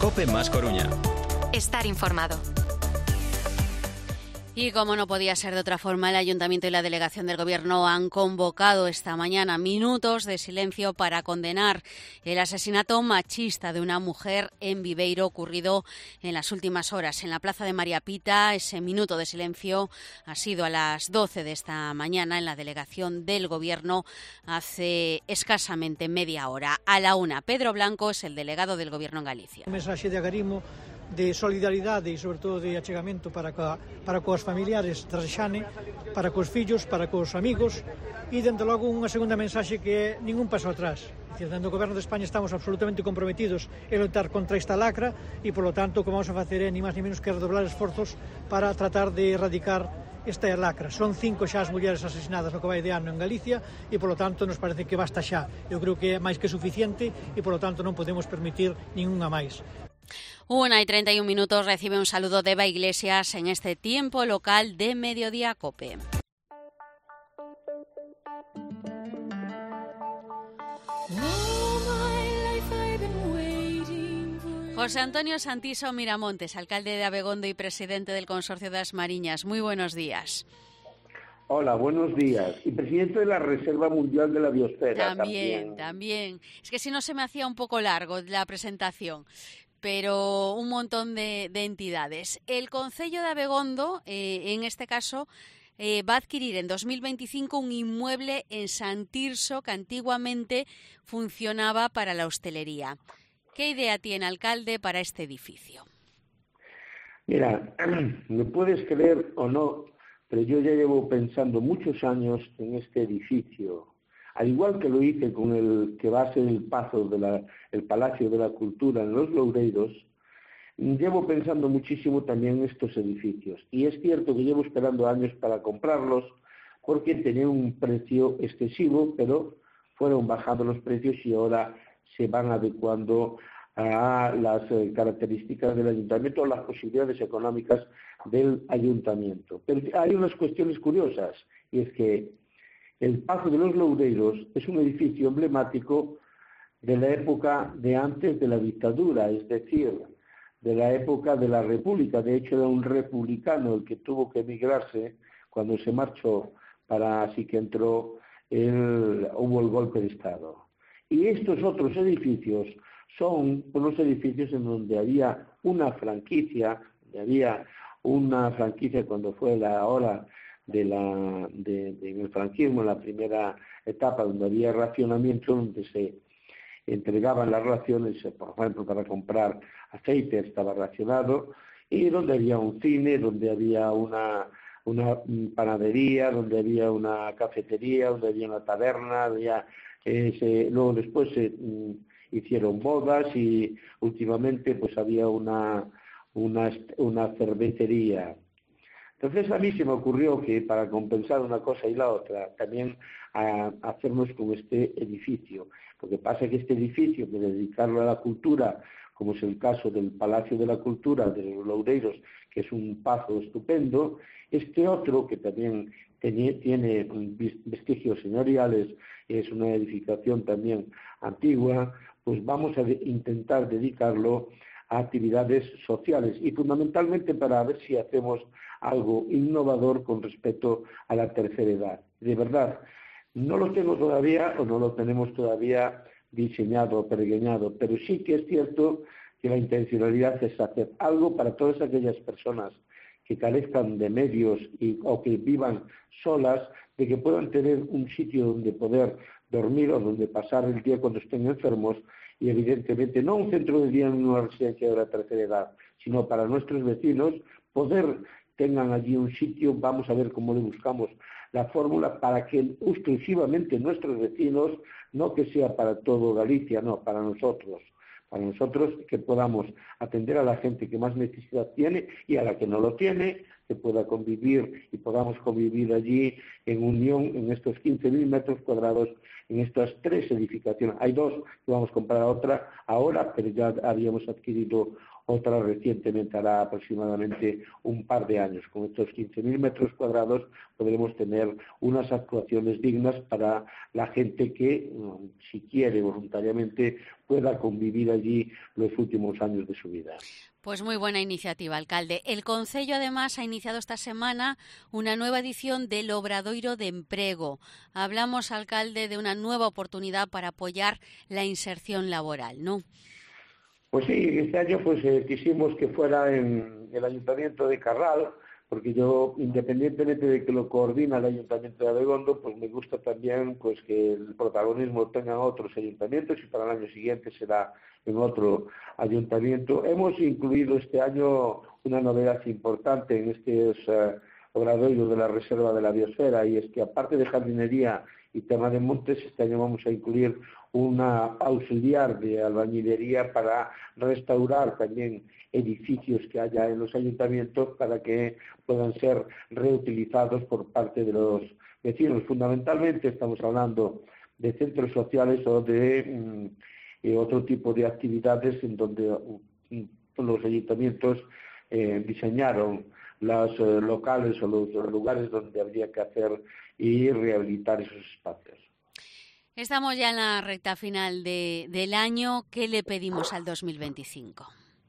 COPE más Coruña. Estar informado. Y como no podía ser de otra forma, el Ayuntamiento y la Delegación del Gobierno han convocado esta mañana minutos de silencio para condenar el asesinato machista de una mujer en Viveiro ocurrido en las últimas horas en la Plaza de María Pita. Ese minuto de silencio ha sido a las 12 de esta mañana en la Delegación del Gobierno hace escasamente media hora. A la 1, Pedro Blanco es el delegado del Gobierno en Galicia. Un mensaxe de agarimo, de solidaridade e, sobre todo, de achegamento para coas familiares de Rexane, para cos fillos, para cos amigos e, dende logo, unha segunda mensaxe que é ningún paso atrás. Dende o Goberno de España estamos absolutamente comprometidos en lutar contra esta lacra e, polo tanto, o que vamos a facer é ni máis ni menos que redoblar esforzos para tratar de erradicar esta lacra. Son 5 xa as mulleres asesinadas no que vai de ano en Galicia e, polo tanto, nos parece que basta xa. Eu creo que é máis que suficiente e, polo tanto, non podemos permitir ningunha máis. 1:31 recibe un saludo de Eva Iglesias en este tiempo local de Mediodía COPE. José Antonio Santiso Miramontes, alcalde de Abegondo y presidente del Consorcio das Mariñas. Muy buenos días. Hola, buenos días. Y presidente de la Reserva Mundial de la Biosfera. También. Es que si no se me hacía un poco largo la presentación, pero un montón de entidades. El Concello de Abegondo, en este caso, va a adquirir en 2025 un inmueble en San Tirso que antiguamente funcionaba para la hostelería. ¿Qué idea tiene, alcalde, para este edificio? Mira, me puedes creer o no, pero yo ya llevo pensando muchos años en este edificio. Al igual que lo hice con el que va a ser el Palacio de la Cultura en Los Loureiros, llevo pensando muchísimo también en estos edificios. Y es cierto que llevo esperando años para comprarlos porque tenían un precio excesivo, pero fueron bajando los precios y ahora se van adecuando a las características del ayuntamiento o las posibilidades económicas del ayuntamiento. Pero hay unas cuestiones curiosas, y es que el Pazo de los Loureiros es un edificio emblemático de la época de antes de la dictadura, es decir, de la época de la República. De hecho, era un republicano el que tuvo que emigrarse cuando se marchó así que hubo el golpe de Estado. Y estos otros edificios son unos edificios en donde había una franquicia, cuando fue la hora en el franquismo, en la primera etapa, donde había racionamiento, donde se entregaban las raciones, por ejemplo, para comprar aceite estaba racionado, y donde había un cine, donde había una panadería, donde había una cafetería, donde había una taberna, luego después se hicieron bodas y últimamente pues había una cervecería. Entonces a mí se me ocurrió que para compensar una cosa y la otra, también hacernos con este edificio. Lo que pasa es que este edificio, de dedicarlo a la cultura, como es el caso del Palacio de la Cultura de los Loureiros, que es un pazo estupendo, este otro, que también tiene vestigios señoriales, es una edificación también antigua, pues vamos a intentar dedicarlo a actividades sociales y fundamentalmente para ver si hacemos algo innovador con respecto a la tercera edad. De verdad, no lo tengo todavía o no lo tenemos todavía diseñado o pergeñado, pero sí que es cierto que la intencionalidad es hacer algo para todas aquellas personas que carezcan de medios o que vivan solas, de que puedan tener un sitio donde poder dormir o donde pasar el día cuando estén enfermos, y evidentemente no un centro de día en una residencia de la tercera edad, sino para nuestros vecinos tengan allí un sitio. Vamos a ver cómo le buscamos la fórmula para que exclusivamente nuestros vecinos, no que sea para todo Galicia, no, para nosotros que podamos atender a la gente que más necesidad tiene y a la que no lo tiene, se pueda convivir y podamos convivir allí en unión en estos 15.000 metros cuadrados, en estas 3 edificaciones. Hay 2 que vamos a comprar otra ahora, pero ya habíamos adquirido otra recientemente, hará aproximadamente un par de años. Con estos 15.000 metros cuadrados podremos tener unas actuaciones dignas para la gente que, si quiere voluntariamente, pueda convivir allí los últimos años de su vida. Pues muy buena iniciativa, alcalde. El Concello, además, ha iniciado esta semana una nueva edición del Obradoiro de Emprego. Hablamos, alcalde, de una nueva oportunidad para apoyar la inserción laboral, ¿no? Pues sí, este año quisimos que fuera en el Ayuntamiento de Carral, porque yo, independientemente de que lo coordina el Ayuntamiento de Abegondo, pues me gusta también pues que el protagonismo tengan otros ayuntamientos, y para el año siguiente será en otro ayuntamiento. Hemos incluido este año una novedad importante en estos obradoiros de la Reserva de la Biosfera, y es que aparte de jardinería y tema de montes, este año vamos a incluir una auxiliar de albañilería para restaurar también edificios que haya en los ayuntamientos para que puedan ser reutilizados por parte de los vecinos. Fundamentalmente estamos hablando de centros sociales o de otro tipo de actividades en donde los ayuntamientos diseñaron los locales o los lugares donde habría que hacer y rehabilitar esos espacios. Estamos ya en la recta final del año. ¿Qué le pedimos al 2025?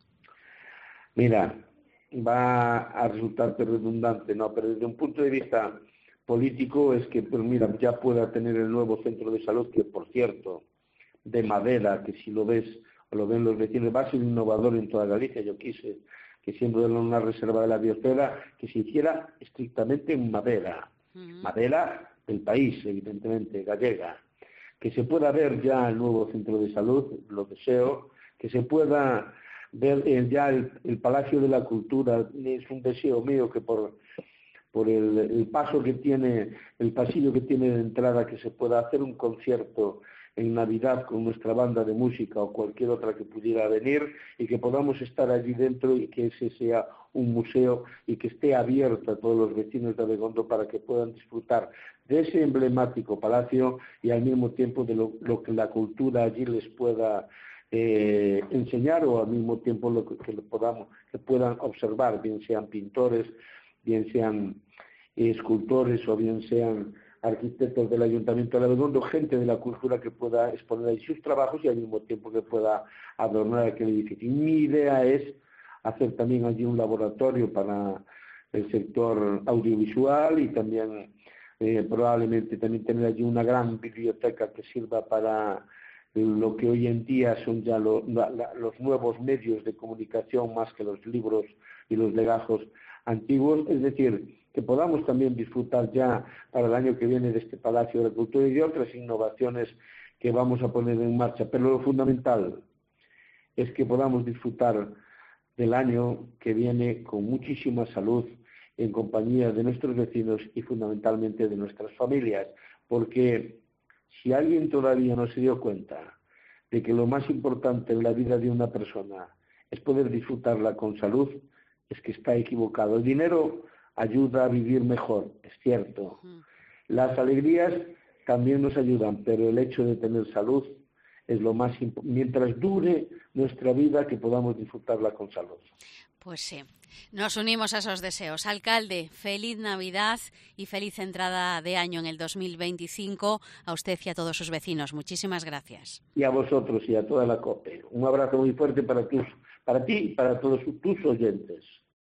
Mira, va a resultar redundante, ¿no? Pero desde un punto de vista político es que, pues mira, ya pueda tener el nuevo centro de salud, que por cierto, de madera, que si lo ves o lo ven los vecinos, va a ser innovador en toda Galicia. Yo quise que, siendo una reserva de la biosfera, que se hiciera estrictamente en madera. Madera del país, evidentemente, gallega. Que se pueda ver ya el nuevo centro de salud, lo deseo, que se pueda ver ya el Palacio de la Cultura. Es un deseo mío que por el paso que tiene, el pasillo que tiene de entrada, que se pueda hacer un concierto en Navidad con nuestra banda de música o cualquier otra que pudiera venir, y que podamos estar allí dentro y que ese sea un museo y que esté abierto a todos los vecinos de Abegondo para que puedan disfrutar de ese emblemático palacio y al mismo tiempo de lo que la cultura allí les pueda enseñar, o al mismo tiempo que puedan observar, bien sean pintores, bien sean escultores o bien sean arquitectos del Ayuntamiento de Abegondo, gente de la cultura que pueda exponer ahí sus trabajos y al mismo tiempo que pueda adornar aquel edificio. Mi idea es hacer también allí un laboratorio para el sector audiovisual y también probablemente también tener allí una gran biblioteca que sirva para lo que hoy en día son ya los nuevos medios de comunicación, más que los libros y los legajos antiguos. Es decir, que podamos también disfrutar ya para el año que viene de este Palacio de la Cultura y de otras innovaciones que vamos a poner en marcha. Pero lo fundamental es que podamos disfrutar del año que viene con muchísima salud, en compañía de nuestros vecinos y fundamentalmente de nuestras familias, porque si alguien todavía no se dio cuenta de que lo más importante en la vida de una persona es poder disfrutarla con salud, es que está equivocado. El dinero ayuda a vivir mejor, es cierto. Las alegrías también nos ayudan, pero el hecho de tener salud es lo más importante. Mientras dure nuestra vida, que podamos disfrutarla con salud. Pues sí, nos unimos a esos deseos. Alcalde, feliz Navidad y feliz entrada de año en el 2025 a usted y a todos sus vecinos. Muchísimas gracias. Y a vosotros y a toda la COPE. Un abrazo muy fuerte para ti y para todos tus oyentes.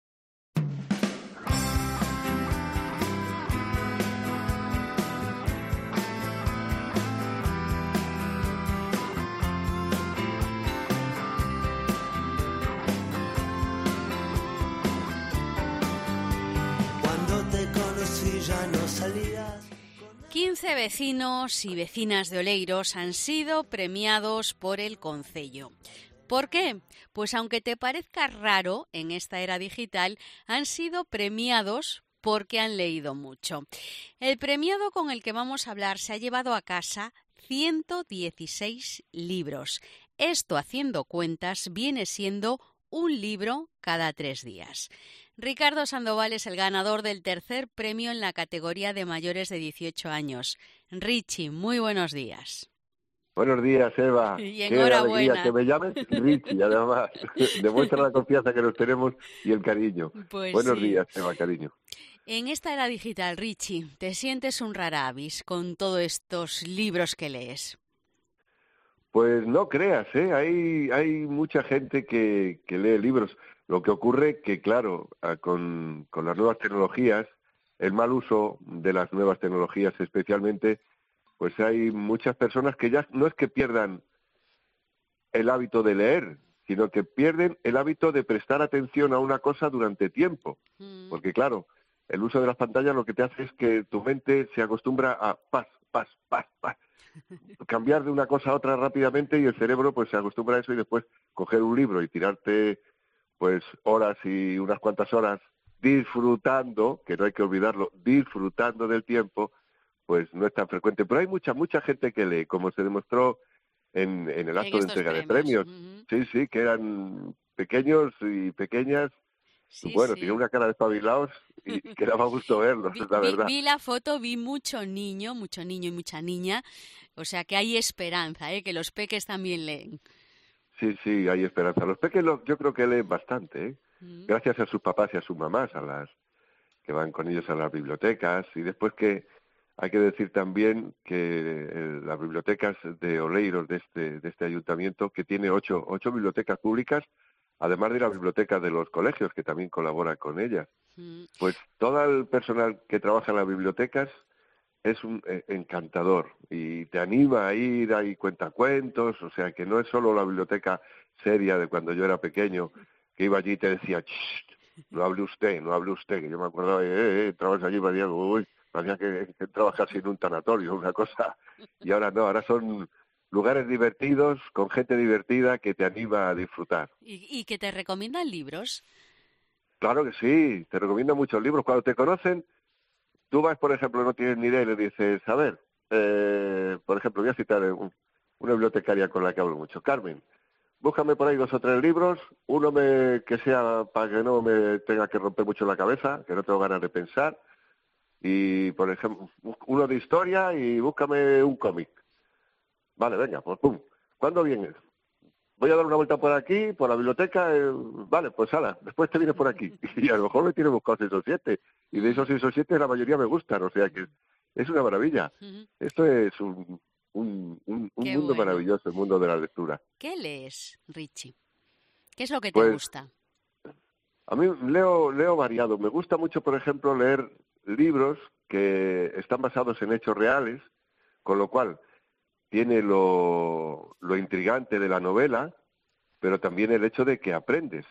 15 vecinos y vecinas de Oleiros han sido premiados por el Concello. ¿Por qué? Pues aunque te parezca raro en esta era digital, han sido premiados porque han leído mucho. El premiado con el que vamos a hablar se ha llevado a casa 116 libros. Esto, haciendo cuentas, viene siendo un libro cada 3 días. Ricardo Sandoval es el ganador del tercer premio en la categoría de mayores de 18 años. Richie, muy buenos días. Buenos días, Eva. Y Qué alegría que me llames Richie, además. Demuestra la confianza que nos tenemos y el cariño. Pues Buenos sí. días, Eva, cariño. En esta era digital, Richie, ¿te sientes un rara avis con todos estos libros que lees? Pues no creas, ¿eh? Hay mucha gente que lee libros. Lo que ocurre que, claro, con las nuevas tecnologías, el mal uso de las nuevas tecnologías especialmente, pues hay muchas personas que ya no es que pierdan el hábito de leer, sino que pierden el hábito de prestar atención a una cosa durante tiempo. Porque, claro, el uso de las pantallas lo que te hace es que tu mente se acostumbra a paz, cambiar de una cosa a otra rápidamente y el cerebro pues se acostumbra a eso y después coger un libro y tirarte pues horas y unas cuantas horas disfrutando, que no hay que olvidarlo, disfrutando del tiempo, pues no es tan frecuente. Pero hay mucha gente que lee, como se demostró en el acto de entrega de premios. Sí, que eran pequeños y pequeñas. Sí, bueno, sí. tenía una cara de espabilados y que daba gusto verlos, es la verdad. Vi la foto, vi mucho niño y mucha niña, o sea que hay esperanza, que los peques también leen. Sí, hay esperanza. Los peques yo creo que leen bastante, ¿eh? Gracias a sus papás y a sus mamás, a las que van con ellos a las bibliotecas. Y después que hay que decir también que las bibliotecas de Oleiros, de este ayuntamiento, que tiene ocho bibliotecas públicas, además de la biblioteca de los colegios, que también colabora con ellas. Pues todo el personal que trabaja en las bibliotecas es un encantador y te anima a ir, hay cuentacuentos, o sea que no es solo la biblioteca seria de cuando yo era pequeño, que iba allí y te decía, no hable usted, que yo me acordaba, entrabas allí y parecía que trabajas en un tanatorio, una cosa, y ahora no, ahora son lugares divertidos, con gente divertida que te anima a disfrutar. ¿Y que te recomiendan libros? Claro que sí, te recomiendo muchos libros. Cuando te conocen, tú vas, por ejemplo, no tienes ni idea y le dices, a ver, por ejemplo, voy a citar una bibliotecaria con la que hablo mucho, Carmen, búscame por ahí 2 o 3 libros, uno que sea para que no me tenga que romper mucho la cabeza, que no tengo ganas de pensar, y, por ejemplo, uno de historia y búscame un cómic. Vale, venga, pues pum. ¿Cuándo vienes? Voy a dar una vuelta por aquí, por la biblioteca, vale, pues hala, después te vienes por aquí. Y a lo mejor me tiene buscado 6 o 7, y de esos 6 o 7 la mayoría me gustan, o sea que es una maravilla. Esto es un mundo maravilloso, el mundo de la lectura. ¿Qué lees, Richie? ¿Qué es lo que te Pues, gusta? A mí leo variado. Me gusta mucho, por ejemplo, leer libros que están basados en hechos reales, con lo cual tiene lo intrigante de la novela, pero también el hecho de que aprendes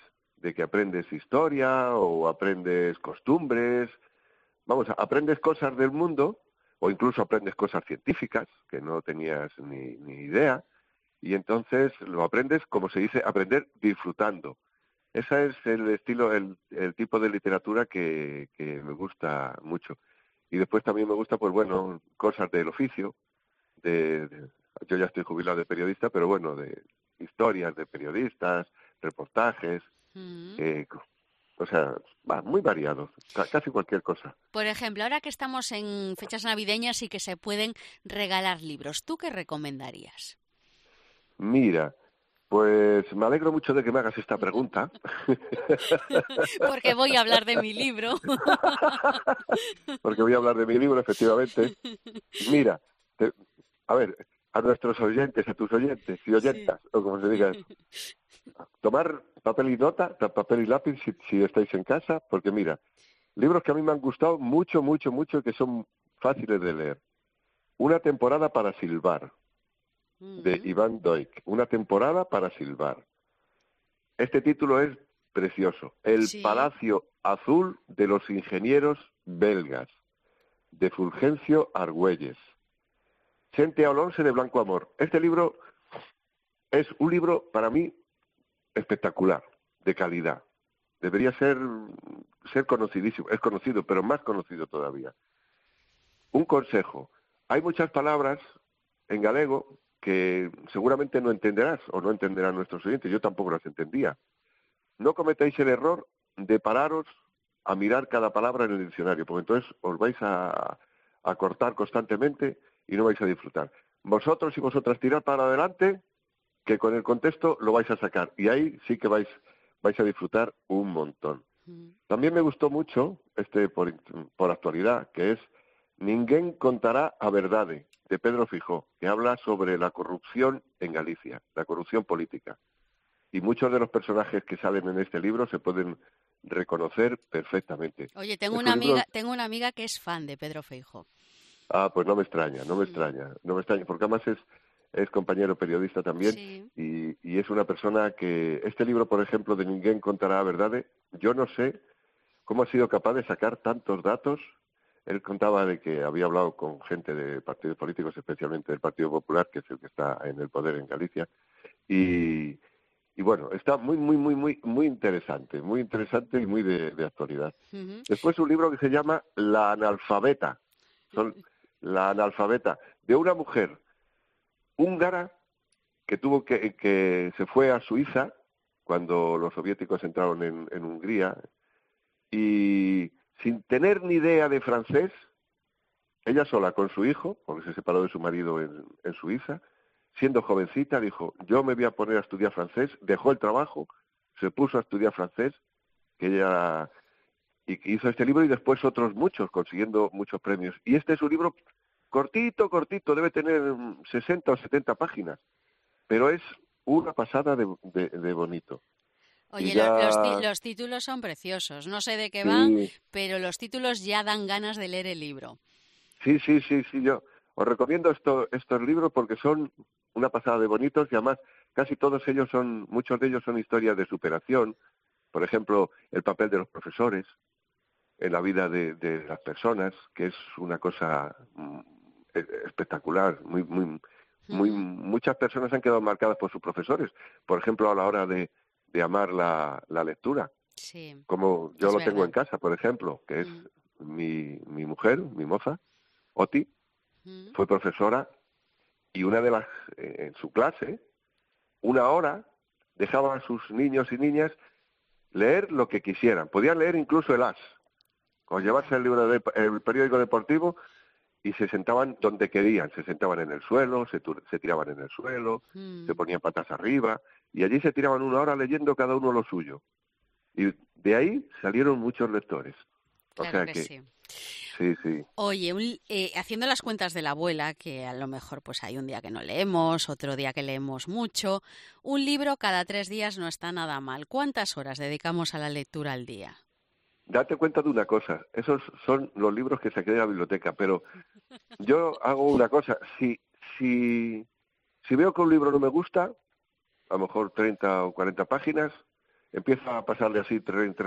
historia o aprendes costumbres, aprendes cosas del mundo o incluso aprendes cosas científicas que no tenías ni idea y entonces lo aprendes, como se dice, aprender disfrutando. Ese es el estilo, el tipo de literatura que me gusta mucho. Y después también me gusta, pues bueno, cosas del oficio, yo ya estoy jubilado de periodista, pero bueno, de historias de periodistas, reportajes, o sea, muy variados, casi cualquier cosa. Por ejemplo, ahora que estamos en fechas navideñas y que se pueden regalar libros, ¿tú qué recomendarías? Mira, pues me alegro mucho de que me hagas esta pregunta. Porque voy a hablar de mi libro. Porque voy a hablar de mi libro, efectivamente. Mira, a ver, a nuestros oyentes, a tus oyentes y oyentas, o como se diga, tomar papel y lápiz si estáis en casa, porque mira, libros que a mí me han gustado mucho y que son fáciles de leer. Una temporada para silbar, de Iván Doig. Una temporada para silbar. Este título es precioso. El Palacio Azul de los Ingenieros Belgas, de Fulgencio Argüelles. Xente Alonso de Blanco Amor. Este libro es un libro, para mí, espectacular, de calidad. Debería ser conocidísimo. Es conocido, pero más conocido todavía. Un consejo. Hay muchas palabras en galego que seguramente no entenderás o no entenderán nuestros oyentes. Yo tampoco las entendía. No cometáis el error de pararos a mirar cada palabra en el diccionario, porque entonces os vais a cortar constantemente y no vais a disfrutar. Vosotros y vosotras tirad para adelante, que con el contexto lo vais a sacar, y ahí sí que vais a disfrutar un montón. También me gustó mucho, por actualidad, que es Ninguén contará a verdade, de Pedro Fijó, que habla sobre la corrupción en Galicia, la corrupción política. Y muchos de los personajes que salen en este libro se pueden reconocer perfectamente. Oye, tengo una amiga que es fan de Pedro Feijóo. Ah, pues no me extraña, porque además es compañero periodista también, Sí. y es una persona que, este libro, por ejemplo, de Ninguén contará a verdade, yo no sé cómo ha sido capaz de sacar tantos datos. Él contaba de que había hablado con gente de partidos políticos, especialmente del Partido Popular, que es el que está en el poder en Galicia, y bueno, está muy interesante y muy de actualidad. Uh-huh. Después un libro que se llama La analfabeta, de una mujer húngara que se fue a Suiza cuando los soviéticos entraron en Hungría, y sin tener ni idea de francés, ella sola con su hijo, porque se separó de su marido en Suiza, siendo jovencita, dijo, yo me voy a poner a estudiar francés, dejó el trabajo, se puso a estudiar francés, y hizo este libro y después otros muchos, consiguiendo muchos premios. Y este es un libro cortito, debe tener 60 o 70 páginas, pero es una pasada de bonito. Oye, ya... los títulos son preciosos, no sé de qué van, pero los títulos ya dan ganas de leer el libro. Sí, yo os recomiendo estos libros porque son una pasada de bonitos, y además casi muchos de ellos son historias de superación. Por ejemplo, el papel de los profesores en la vida de las personas, que es una cosa espectacular. Muchas personas han quedado marcadas por sus profesores, por ejemplo, a la hora de amar la lectura. Sí, como yo lo tengo en casa, por ejemplo, que es mi mujer, mi moza, Oti, fue profesora, y en su clase, una hora, dejaba a sus niños y niñas leer lo que quisieran. Podían leer incluso el As, o llevarse el periódico deportivo, y se sentaban donde querían. Se sentaban en el suelo, se tiraban en el suelo, se ponían patas arriba, y allí se tiraban una hora leyendo cada uno lo suyo. Y de ahí salieron muchos lectores. Claro que sí. Sí. Oye, haciendo las cuentas de la abuela, que a lo mejor pues hay un día que no leemos, otro día que leemos mucho, un libro cada 3 días no está nada mal. ¿Cuántas horas dedicamos a la lectura al día? Date cuenta de una cosa, esos son los libros que saqué de la biblioteca, pero yo hago una cosa, si veo que un libro no me gusta, a lo mejor 30 o 40 páginas, empiezo a pasarle así,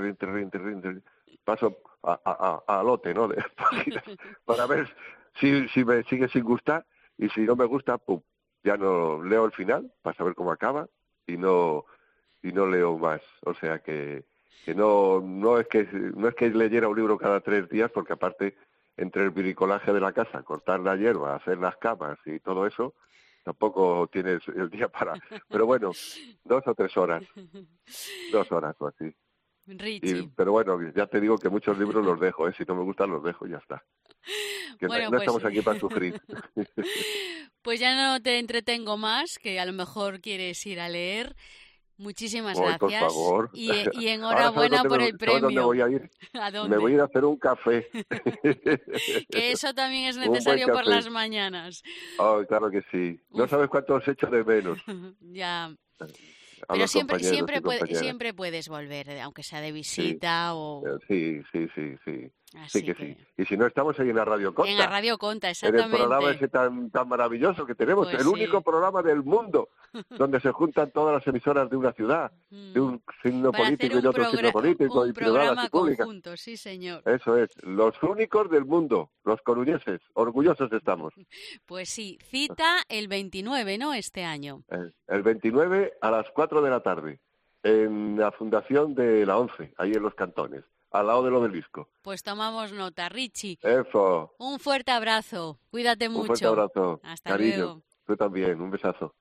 paso a lote, ¿no?, de páginas, para ver si me sigue sin gustar, y si no me gusta, pum, ya no leo el final, para saber cómo acaba, y no leo más. O sea que no es que leyera un libro cada 3 días, porque aparte, entre el bricolaje de la casa, cortar la hierba, hacer las camas y todo eso, tampoco tienes el día para... Pero bueno, 2 o 3 horas. 2 horas o así. Richie. Pero bueno, ya te digo que muchos libros los dejo, si no me gustan los dejo y ya está. Que bueno, no estamos aquí para sufrir. Pues ya no te entretengo más, que a lo mejor quieres ir a leer. Muchísimas gracias. Por favor. Y enhorabuena por el premio. ¿Dónde voy a ir? ¿A dónde? Me voy a ir a hacer un café. Que eso también es necesario por las mañanas. Oh, claro que sí. No sabes cuánto os echo de menos. Ya. Pero siempre puedes volver, aunque sea de visita o... Sí. Así sí que sí. Y si no, estamos ahí en la Radio Conta. En la Radio Conta, exactamente. En el programa ese tan maravilloso que tenemos. Pues el único programa del mundo donde se juntan todas las emisoras de una ciudad, de un signo político y de otro signo político, y privadas y públicas. Conjunto, sí, señor. Eso es. Los únicos del mundo, los coruñeses. Orgullosos estamos. Pues sí. Cita el 29, ¿no?, este año. El 29 a las 4 de la tarde. En la Fundación de la ONCE, ahí en Los Cantones, al lado del Obelisco. Pues tomamos nota, Richie. Eso. Un fuerte abrazo. Cuídate mucho. Un fuerte abrazo. Hasta Cariño. luego. Tú también. Un besazo.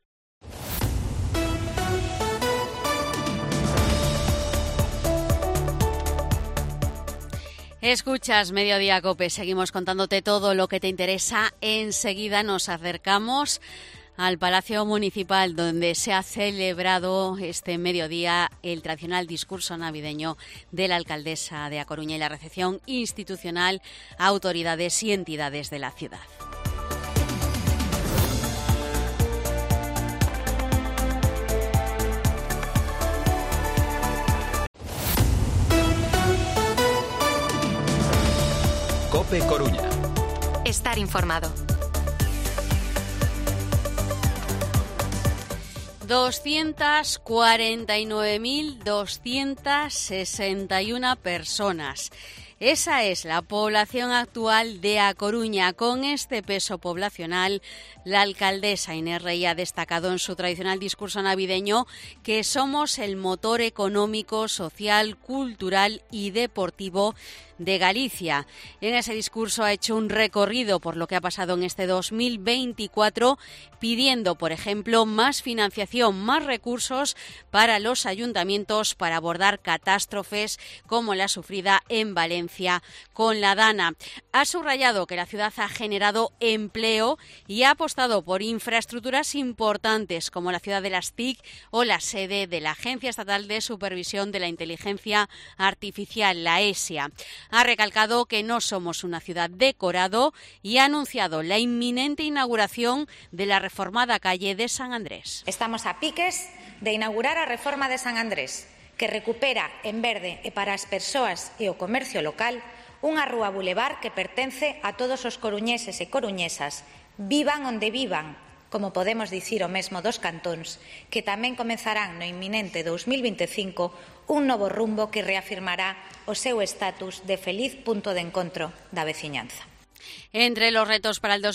Escuchas Mediodía COPE, seguimos contándote todo lo que te interesa. Enseguida nos acercamos al Palacio Municipal, donde se ha celebrado este mediodía el tradicional discurso navideño de la alcaldesa de A Coruña y la recepción institucional a autoridades y entidades de la ciudad. COPE Coruña. Estar informado. 249.261 personas. Esa es la población actual de A Coruña. Con este peso poblacional, la alcaldesa Inés Rey ha destacado en su tradicional discurso navideño que somos el motor económico, social, cultural y deportivo de Galicia. En ese discurso ha hecho un recorrido por lo que ha pasado en este 2024, pidiendo, por ejemplo, más financiación, más recursos para los ayuntamientos para abordar catástrofes como la sufrida en Valencia con la Dana. Ha subrayado que la ciudad ha generado empleo y ha apostado por infraestructuras importantes como la ciudad de las TIC o la sede de la Agencia Estatal de Supervisión de la Inteligencia Artificial, la ESIA. Ha recalcado que no somos una ciudad decorado y ha anunciado la inminente inauguración de la reformada calle de San Andrés. Estamos a piques de inaugurar a reforma de San Andrés, que recupera en verde e para as persoas e o comercio local unha rúa bulevar que pertence a todos os coruñeses e coruñesas, vivan onde vivan, como podemos dicir o mesmo dos cantóns, que tamén comezarán no inminente 2025 un novo rumbo que reafirmará o seu estatus de feliz punto de encontro da veciñanza. Entre los retos para el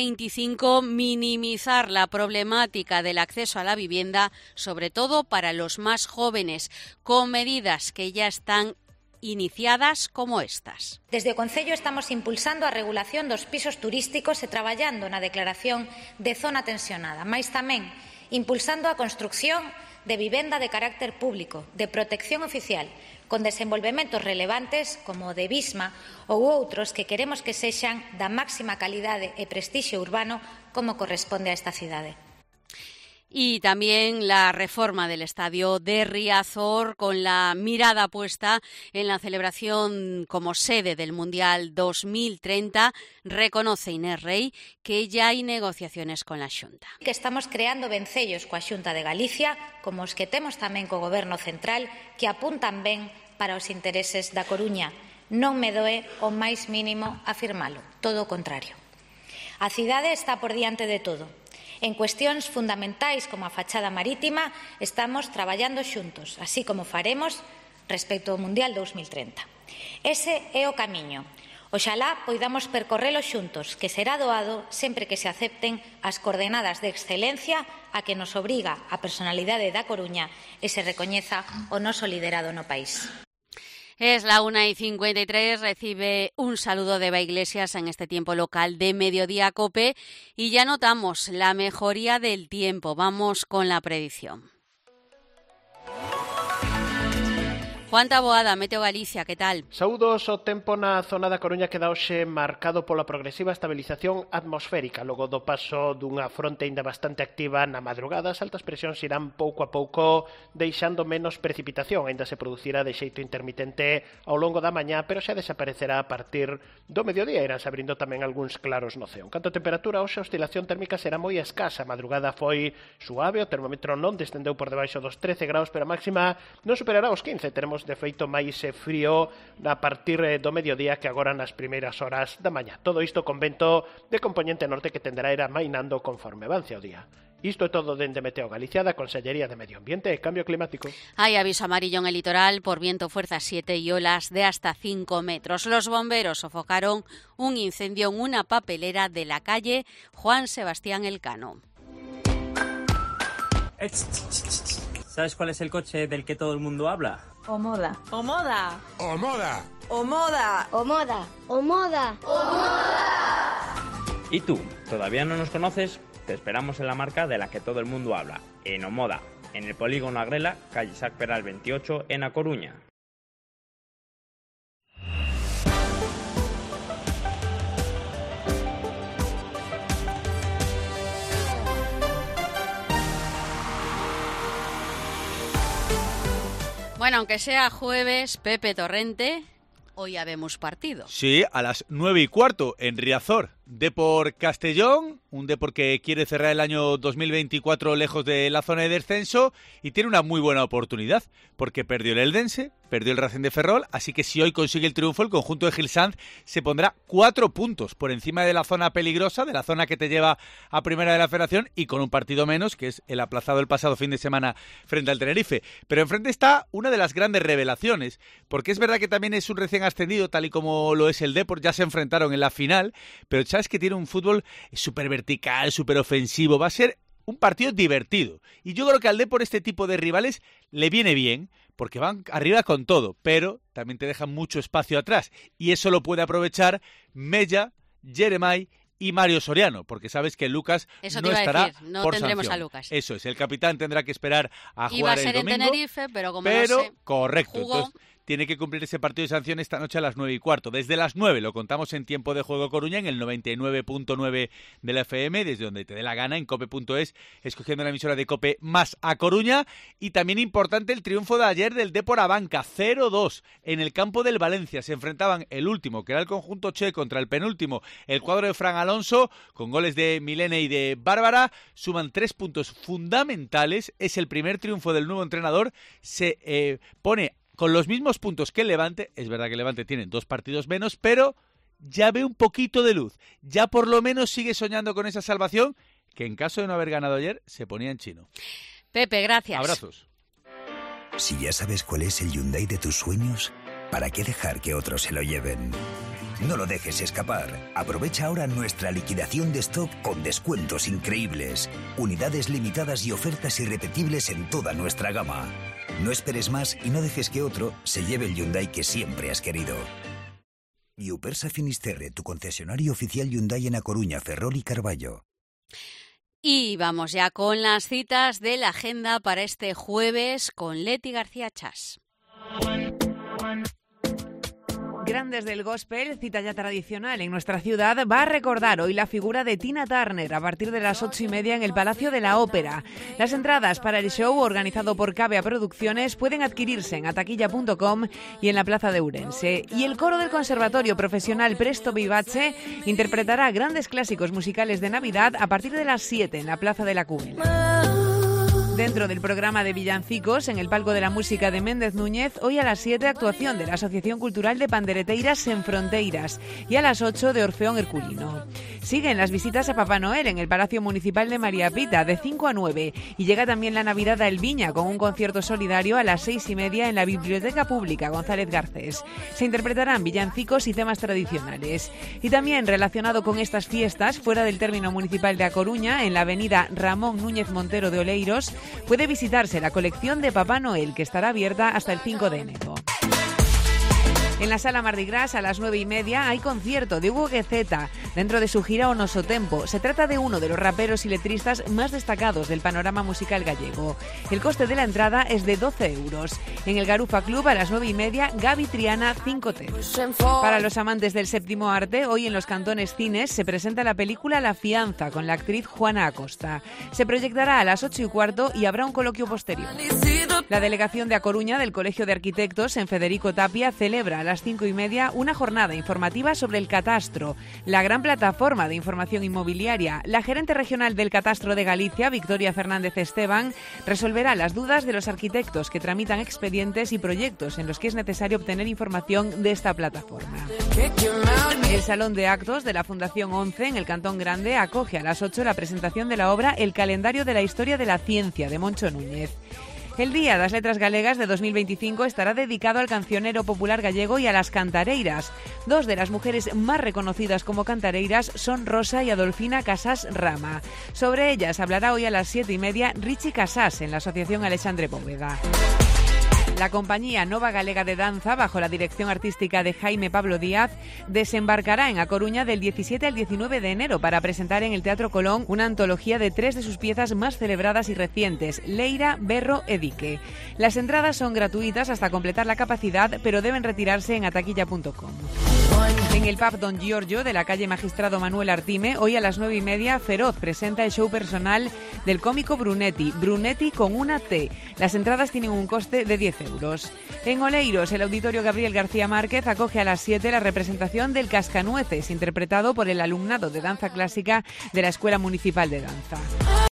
2025, minimizar la problemática del acceso a la vivienda, sobre todo para los más jóvenes, con medidas que ya están iniciadas como estas. Desde o Concello estamos impulsando a regulación dos pisos turísticos e traballando na declaración de zona tensionada, mais tamén impulsando a construción de vivenda de carácter público, de protección oficial, con desenvolvementos relevantes como o de Bisma ou outros que queremos que sexan da máxima calidade e prestixio urbano como corresponde a esta cidade. Y también la reforma del estadio de Riazor, con la mirada puesta en la celebración como sede del Mundial 2030, reconoce Inés Rey que ya hay negociaciones con la Xunta. Que estamos creando vencellos coa Xunta de Galicia, como os que temos tamén co Goberno Central, que apuntan ben para os intereses da Coruña. Non me doe o máis mínimo afirmalo, todo o contrario. A cidade está por diante de todo. En cuestións fundamentais como a fachada marítima estamos traballando xuntos, así como faremos respecto ao Mundial 2030. Ese é o camiño. Oxalá poidamos percorrelo xuntos, que será doado sempre que se acepten as coordenadas de excelencia a que nos obriga a personalidade da Coruña e se recoñeza o noso liderado no país. Es la 1:53, recibe un saludo de Eva Iglesias en este tiempo local de Mediodía COPE y ya notamos la mejoría del tiempo. Vamos con la predicción. Juan Taboada, Meteo Galicia, que tal? Saúdos, o tempo na zona da Coruña queda hoxe marcado pola progresiva estabilización atmosférica. Logo do paso dunha fronte ainda bastante activa na madrugada, as altas presións irán pouco a pouco deixando menos precipitación. Ainda se producirá de xeito intermitente ao longo da mañá, pero xa desaparecerá a partir do mediodía. Iránse abrindo tamén algúns claros no ceo. En canto a temperatura, hoxe a oscilación térmica será moi escasa. A madrugada foi suave, o termómetro non descendeu por debaixo dos 13 graus, pero a máxima non superará os 15. Teremos de feito máis frío a partir do mediodía que agora nas primeiras horas da mañá. Todo isto con vento de componente norte que tenderá a ir amainando conforme avance o día. Isto é todo dende Meteo Galicia, da Consellería de Medio Ambiente e Cambio Climático. Hay aviso amarillo en el litoral por viento fuerza 7 y olas de hasta 5 metros. Los bomberos sofocaron un incendio en una papelera de la calle Juan Sebastián Elcano. ¿Sabes cuál es el coche del que todo el mundo habla? Omoda. Omoda. Omoda. Omoda. Omoda. Omoda. ¿Y tú? ¿Todavía no nos conoces? Te esperamos en la marca de la que todo el mundo habla, en Omoda, en el polígono Agrela, calle Isaac Peral 28, en A Coruña. Bueno, aunque sea jueves, Pepe Torrente, hoy habemos partido. Sí, a las 9:15 en Riazor. Depor Castellón, un Depor que quiere cerrar el año 2024 lejos de la zona de descenso y tiene una muy buena oportunidad, porque perdió el Eldense, perdió el Racing de Ferrol, así que si hoy consigue el triunfo, el conjunto de Gil Sanz se pondrá 4 puntos por encima de la zona peligrosa, de la zona que te lleva a primera de la Federación, y con un partido menos, que es el aplazado el pasado fin de semana frente al Tenerife. Pero enfrente está una de las grandes revelaciones, porque es verdad que también es un recién ascendido, tal y como lo es el Depor, ya se enfrentaron en la final, pero sabes que tiene un fútbol súper vertical, súper ofensivo, va a ser un partido divertido. Y yo creo que al Depor este tipo de rivales le viene bien, porque van arriba con todo, pero también te dejan mucho espacio atrás. Y eso lo puede aprovechar Mella, Jeremai y Mario Soriano, porque sabes que Lucas no estará no por tendremos sanción. a Lucas. Eso es, el capitán tendrá que esperar a jugar el domingo. Iba a ser en Tenerife, pero como no sé, correcto, jugó. entonces tiene que cumplir ese partido de sanción esta noche a las 9:15. Desde las 9 lo contamos en Tiempo de Juego Coruña, en el 99.9 de la FM, desde donde te dé la gana, en cope.es, escogiendo la emisora de Cope más a Coruña. Y también importante el triunfo de ayer del Depor Abanca, 0-2 en el campo del Valencia. Se enfrentaban el último, que era el conjunto Che, contra el penúltimo, el cuadro de Fran Alonso, con goles de Milene y de Bárbara. Suman 3 puntos fundamentales. Es el primer triunfo del nuevo entrenador. Se pone con los mismos puntos que el Levante. Es verdad que el Levante tiene 2 partidos menos, pero ya ve un poquito de luz. Ya por lo menos sigue soñando con esa salvación, que en caso de no haber ganado ayer, se ponía en chino. Pepe, gracias. Abrazos. Si ya sabes cuál es el Hyundai de tus sueños, ¿para qué dejar que otros se lo lleven? No lo dejes escapar. Aprovecha ahora nuestra liquidación de stock con descuentos increíbles, unidades limitadas y ofertas irrepetibles en toda nuestra gama. No esperes más y no dejes que otro se lleve el Hyundai que siempre has querido. Iupersa Finisterre, tu concesionario oficial Hyundai en A Coruña, Ferrol y Carballo. Y vamos ya con las citas de la agenda para este jueves con Leti García Chas. Grandes del Gospel, cita ya tradicional en nuestra ciudad, va a recordar hoy la figura de Tina Turner a partir de las 8:30 en el Palacio de la Ópera. Las entradas para el show, organizado por Cavea Producciones, pueden adquirirse en ataquilla.com y en la Plaza de Ourense. Y el coro del Conservatorio Profesional Presto Vivace interpretará grandes clásicos musicales de Navidad a partir de las 7 en la Plaza de la Cúbela. Dentro del programa de villancicos, en el Palco de la Música de Méndez Núñez, hoy a las 7 actuación de la Asociación Cultural de Pandereteiras en Fronteiras y a las 8 de Orfeón Herculino. Siguen las visitas a Papá Noel en el Palacio Municipal de María Pita de 5 a 9 y llega también la Navidad a Elviña con un concierto solidario a las 6:30 en la Biblioteca Pública González Garcés. Se interpretarán villancicos y temas tradicionales. Y también relacionado con estas fiestas, fuera del término municipal de A Coruña, en la avenida Ramón Núñez Montero de Oleiros, puede visitarse la colección de Papá Noel, que estará abierta hasta el 5 de enero. En la Sala Mardi Gras, a las 9:30, hay concierto de Hugo Guezeta dentro de su gira O Noso Tempo. Se trata de uno de los raperos y letristas más destacados del panorama musical gallego. El coste de la entrada es de 12 euros. En el Garufa Club, a las 9:30, Gaby Triana, 5 temas. Para los amantes del séptimo arte, hoy en los Cantones Cines se presenta la película La Fianza con la actriz Juana Acosta. Se proyectará a las 8:15 y habrá un coloquio posterior. La delegación de A Coruña del Colegio de Arquitectos en Federico Tapia celebra a las 5:30 una jornada informativa sobre el Catastro, la gran plataforma de información inmobiliaria. La gerente regional del Catastro de Galicia, Victoria Fernández Esteban, resolverá las dudas de los arquitectos que tramitan expedientes y proyectos en los que es necesario obtener información de esta plataforma. El Salón de Actos de la Fundación 11 en el Cantón Grande acoge a las 8 la presentación de la obra El calendario de la historia de la ciencia de Moncho Núñez. El Día das Letras Galegas de 2025 estará dedicado al cancionero popular gallego y a las cantareiras. Dos de las mujeres más reconocidas como cantareiras son Rosa y Adolfina Casás Rama. Sobre ellas hablará hoy a las 7:30 Richie Casás en la Asociación Alexandre Bóveda. La compañía Nova Galega de Danza, bajo la dirección artística de Jaime Pablo Díaz, desembarcará en A Coruña del 17 al 19 de enero para presentar en el Teatro Colón una antología de 3 de sus piezas más celebradas y recientes, Leira, Berro e Dique. Las entradas son gratuitas hasta completar la capacidad, pero deben retirarse en ataquilla.com. En el pub Don Giorgio de la calle Magistrado Manuel Artime, hoy a las 9:30, Feroz presenta el show personal del cómico Brunetti, Brunetti con una T. Las entradas tienen un coste de 10 euros. En Oleiros, el Auditorio Gabriel García Márquez acoge a las 7 la representación del Cascanueces, interpretado por el alumnado de danza clásica de la Escuela Municipal de Danza.